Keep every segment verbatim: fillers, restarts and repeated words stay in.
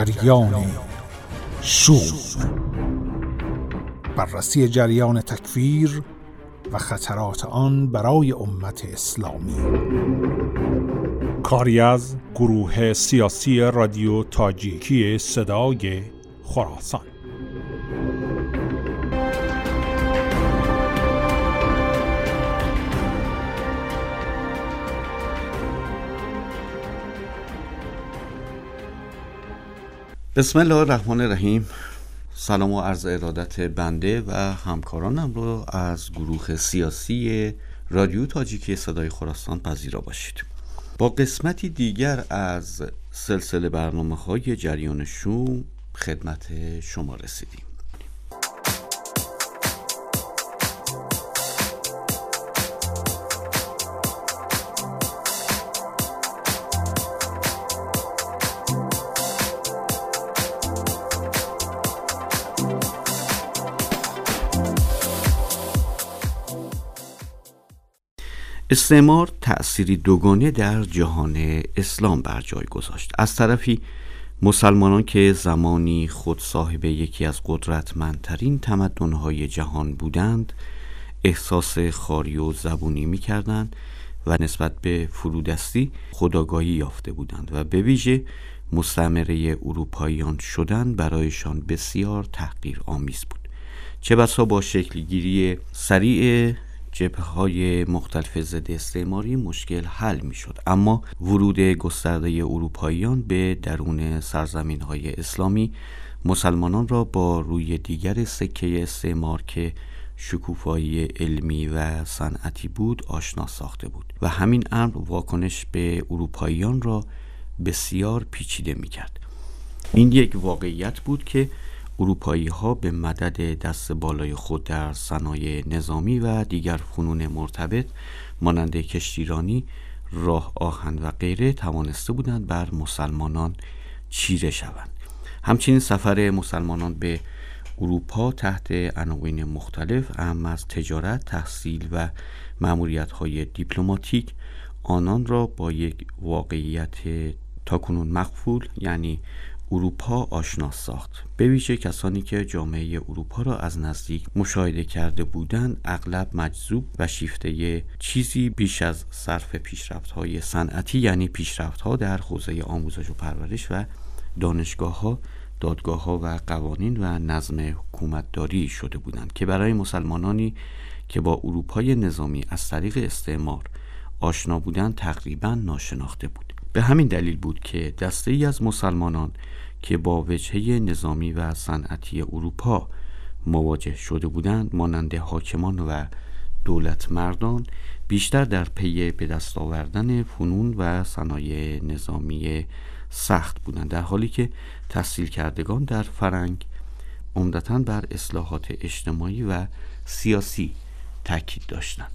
جریان شوم، بررسی جریان تکفیر و خطرات آن برای امت اسلامی. کاری از گروه سیاسی رادیو تاجیکی صدای خراسان. بسم الله الرحمن الرحیم. سلام و عرض ارادت بنده و همکارانم رو از گروه سیاسی رادیو تاجیکی صدای خراسان پذیرا باشید. با قسمتی دیگر از سلسله برنامه‌های جریان شوم خدمت شما رسیدیم. استعمار تأثیری دوگانه در جهان اسلام بر جای گذاشت. از طرفی مسلمانان که زمانی خود صاحب یکی از قدرتمندترین تمدن‌های جهان بودند، احساس خواری و زبونی می‌کردند و نسبت به فرودستی خودآگاهی یافته بودند و به ویژه مستعمره اروپاییان شدن برایشان بسیار تحقیرآمیز بود. چه بسا با شکلگیری سریع جبهه‌های مختلف ضد استعماری مشکل حل می‌شد، اما ورود گسترده اروپاییان به درون سرزمین‌های اسلامی مسلمانان را با روی دیگر سکه استعمار که شکوفایی علمی و صنعتی بود آشنا ساخته بود و همین امر واکنش به اروپاییان را بسیار پیچیده می‌کرد. این یک واقعیت بود که اروپایی ها به مدد دست بالای خود در صنایع نظامی و دیگر فنون مرتبط مانند کشتیرانی، راه آهن و غیره توانسته بودند بر مسلمانان چیره شوند. همچنین سفر مسلمانان به اروپا تحت عناوین مختلف اهم از تجارت، تحصیل و مأموریت‌های دیپلماتیک آنان را با یک واقعیت تاکنون مغفول یعنی اروپا آشنا ساخت. به ویژه کسانی که جامعه اروپا را از نزدیک مشاهده کرده بودند اغلب مجذوب و شیفته چیزی بیش از صرف پیشرفت‌های صنعتی یعنی پیشرفت‌ها در حوزه آموزش و پرورش و دانشگاه‌ها، دادگاه‌ها و قوانین و نظم حکومتداری شده بودند که برای مسلمانانی که با اروپای نظامی از طریق استعمار آشنا بودند تقریباً ناشناخته بود. به همین دلیل بود که دسته‌ای از مسلمانان که با وجهه نظامی و صنعتی اروپا مواجه شده بودند مانند حاکمان و دولت مردان بیشتر در پی به دست آوردن فنون و صنایع نظامی سخت بودند، در حالی که تحصیل کردگان در فرنگ عمدتاً بر اصلاحات اجتماعی و سیاسی تاکید داشتند.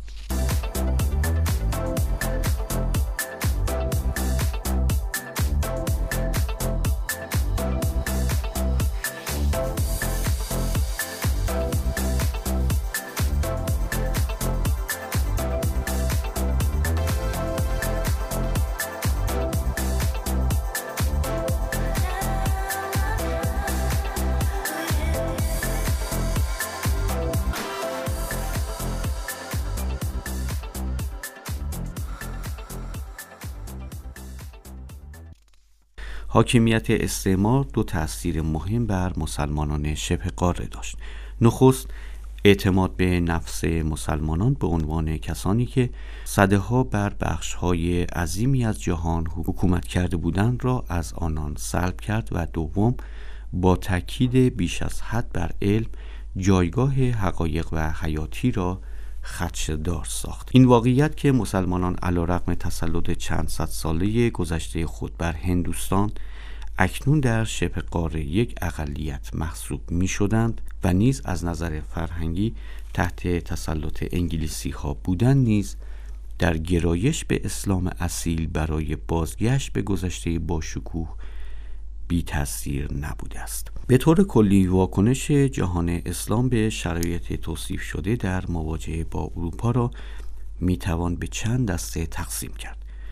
حاکمیت استعمار دو تأثیر مهم بر مسلمانان شبه قاره داشت. نخست، اعتماد به نفس مسلمانان به عنوان کسانی که سده‌ها بر بخش‌های عظیمی از جهان حکومت کرده بودند را از آنان سلب کرد و دوم، با تاکید بیش از حد بر علم جایگاه حقایق و حیاتی را خدشه‌دار ساخت. این واقعیت که مسلمانان علیرغم تسلط چند صد ساله گذشته خود بر هندوستان اکنون در شبه قاره یک اقلیت محسوب می شدند و نیز از نظر فرهنگی تحت تسلط انگلیسی ها بودند نیز در گرایش به اسلام اصیل برای بازگشت به گذشته باشکوه بی تأثیر نبوده است. به طور کلی واکنش جهان اسلام به شرایط توصیف شده در مواجهه با اروپا را میتوان به چند دسته تقسیم کرد.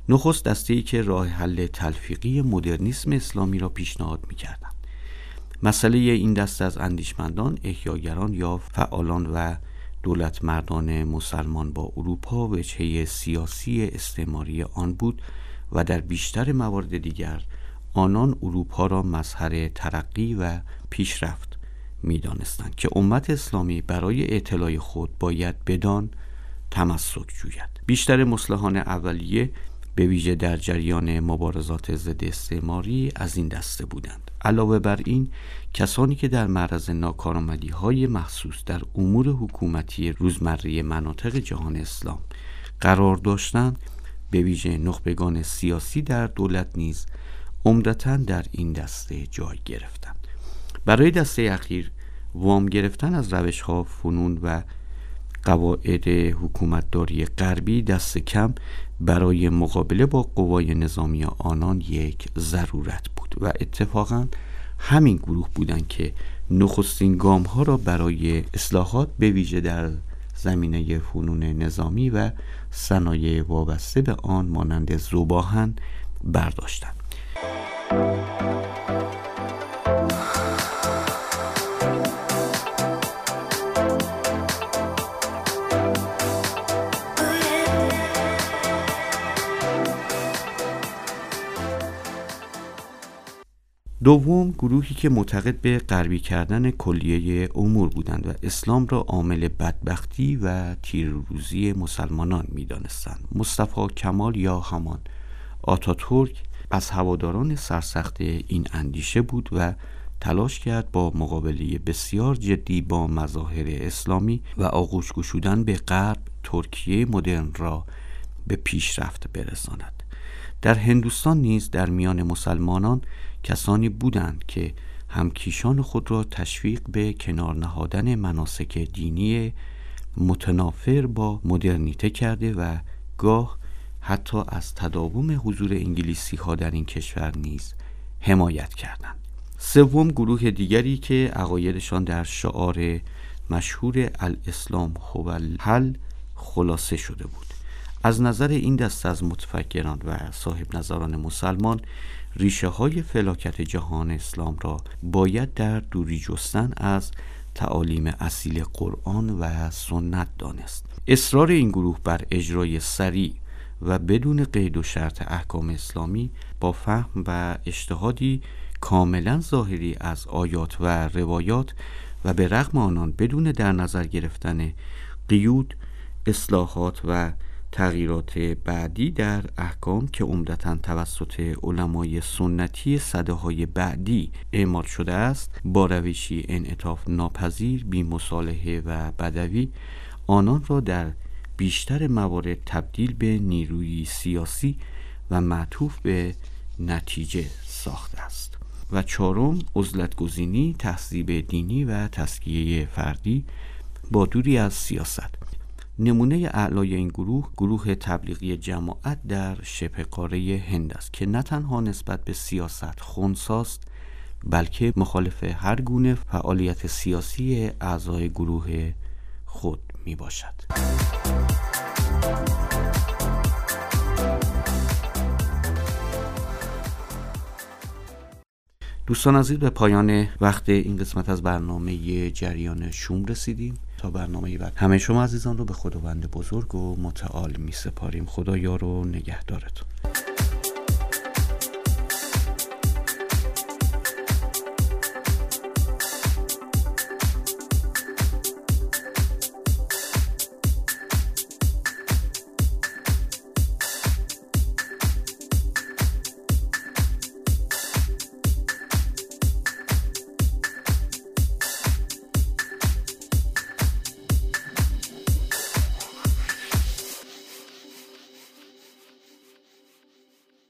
نخست دسته‌ای که راه حل تلفیقی مدرنیسم اسلامی را پیشنهاد می‌کردند. مسئله این دسته از اندیشمندان، احیاگران یا فعالان و دولت مردان مسلمان با اروپا وجهه سیاسی استعماری آن بود و در بیشتر موارد دیگر آنان اروپا را مظهر ترقی و پیشرفت می دانستند که امت اسلامی برای اطلاع خود باید بدان تمسک جوید. بیشتر مصلحان اولیه به ویژه در جریان مبارزات ضد استعماری از این دسته بودند. علاوه بر این، کسانی که در معرض ناکارآمدی‌های مخصوص در امور حکومتی روزمره مناطق جهان اسلام قرار داشتند، به ویژه نخبگان سیاسی در دولت نیز عمدتاً در این دسته جای گرفتند. برای دسته اخیر وام گرفتن از روش‌ها، فنون و قواعد حکومتداری غربی دست کم برای مقابله با قوای نظامی آنان یک ضرورت بود و اتفاقاً همین گروه بودند که نخستین گام ها را برای اصلاحات به ویژه در زمینه فنون نظامی و صنایع وابسته به آن مانند ذوباهن برداشتند. دوم، گروهی که معتقد به غربی کردن کلیه امور بودند و اسلام را عامل بدبختی و تیرروزی مسلمانان می‌دانستند. مصطفی کمال یا همان آتاتورک از هواداران سرسخت این اندیشه بود و تلاش کرد با مقابله بسیار جدی با مظاهر اسلامی و آغوش گشودن به غرب ترکیه مدرن را به پیشرفت برساند. در هندوستان نیز در میان مسلمانان کسانی بودند که همکیشان خود را تشویق به کنار نهادن مناسک دینی متنافر با مدرنیته کرده و گاه حتی از تداوم حضور انگلیسی ها در این کشور نیز حمایت کردند. سوم، گروه دیگری که عقایدشان در شعار مشهور الاسلام هو الحل خلاصه شده بود. از نظر این دسته از متفکران و صاحب نظران مسلمان، ریشه های فلاکت جهان اسلام را باید در دوری جستن از تعالیم اصیل قرآن و سنت دانست. اصرار این گروه بر اجرای سریع و بدون قید و شرط احکام اسلامی با فهم و اجتهادی کاملا ظاهری از آیات و روایات و به رغم آنان بدون در نظر گرفتن قیود، اصلاحات و تغییرات بعدی در احکام که عمدتاً توسط علمای سنتی سده‌های بعدی اعمال شده است، با روشی انعطاف ناپذیر، بی‌مصالحه و بدوی آنان را در بیشتر موارد تبدیل به نیروی سیاسی و معطوف به نتیجه ساخته است. و چهارم، عزلت‌گزینی، تهذیب دینی و تزکیه فردی با دوری از سیاست. نمونه اعلای این گروه گروه تبلیغی جماعت در شبه قاره هند است که نه تنها نسبت به سیاست خنثی‌است، بلکه مخالف هر گونه فعالیت سیاسی اعضای گروه خود می باشد. دوستان عزیز، به پایان وقت این قسمت از برنامه جریان شوم رسیدیم. تا برنامه بعد همه شما عزیزان رو به خداوند بزرگ و متعال می سپاریم. خدا یار و نگهدارتون.